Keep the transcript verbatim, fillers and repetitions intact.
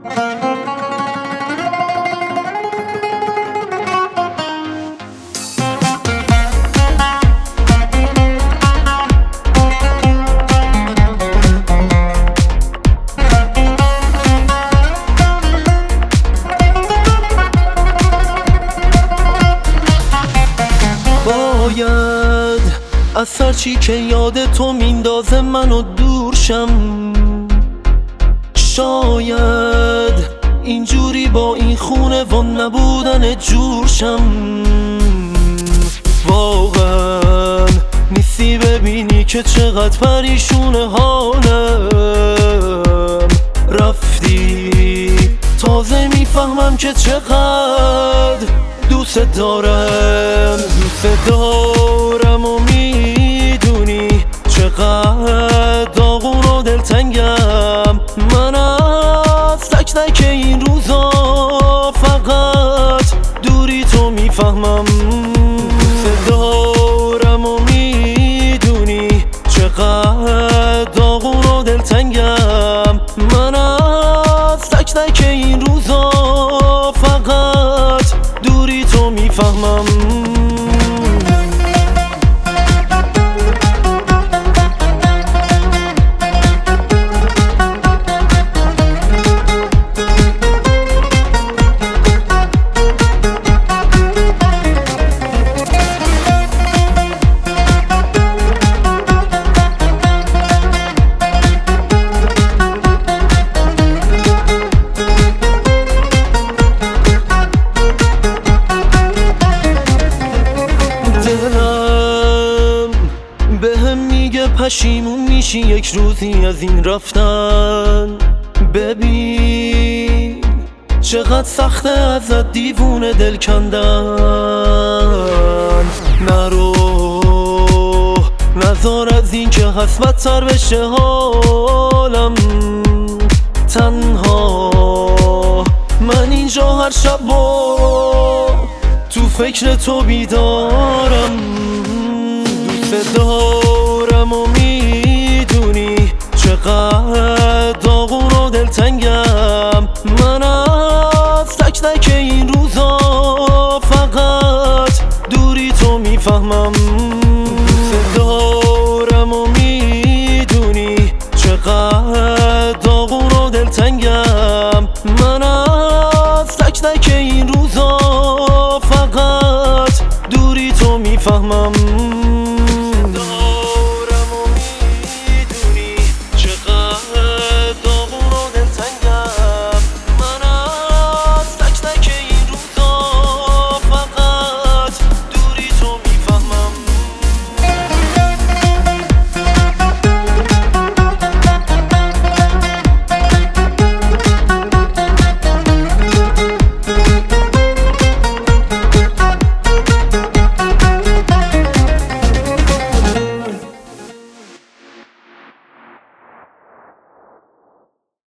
باید از هرچی که یاد تو میندازه منو دور شم. شاید اینجوری با این خونه و نبودن جور شم. واقعا نیستی ببینی که چقدر پریشون حالم. رفتی تازه میفهمم که چقدر دوست دارم. دوست دارم و میدونی چقدر داغون و دلتنگم. من از تک تک این روزا فقط دوری تو میفهمم. دوست دارم و میدونی چقدر داغون و دلتنگم. من از تک تک این روزا فقط دوری تو میفهمم. بهم میگه پشیمون میشی یک روزی از این رفتن. ببین چقدر سخته ازت دیوونه دل کندن. نرو نزار از این که هست بدتر بشه حالم. تنها من اینجا هر شب با تو فکر تو بیدارم. دوست دارم و میدونی چقدر داغون و دلتنگم. من از تک تک این روزا فقط دوری تو میفهمم. دوست دارم و میدونی چقدر داغون و دلتنگم. من از تک تک این روزا فقط دوری تو میفهمم.